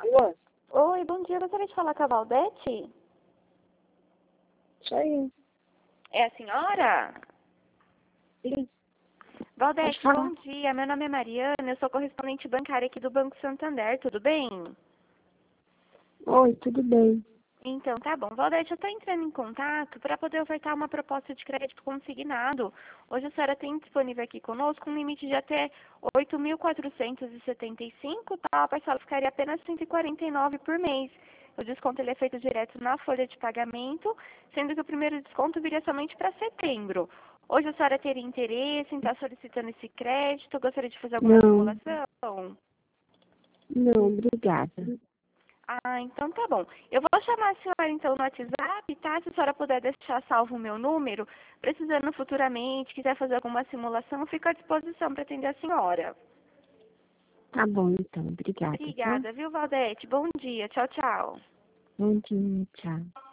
Alô? Oi, bom dia. Eu gostaria de falar com a Valdete? Isso aí. É a senhora? Sim, pode Valdete, falar. bom dia. Meu nome é Mariana, eu sou correspondente bancária aqui do Banco Santander, tudo bem? Oi, tudo bem? Então, tá bom. Valdete, eu estou entrando em contato para poder ofertar uma proposta de crédito consignado. Hoje a senhora tem disponível aqui conosco um limite de até 8.475, tá? A parcela ficaria apenas 149 por mês. O desconto ele é feito direto na folha de pagamento, sendo que o primeiro desconto viria somente para setembro. Hoje a senhora teria interesse em estar solicitando esse crédito? Gostaria de fazer alguma Não, simulação? não, obrigada. Ah, então tá bom. Eu vou chamar a senhora então no WhatsApp, tá? Se a senhora puder deixar salvo o meu número, precisando futuramente, quiser fazer alguma simulação, eu fico à disposição para atender a senhora. Tá bom, então, obrigada, tá? Obrigada, viu, Valdete? Bom dia. Tchau, tchau. Bom dia, tchau.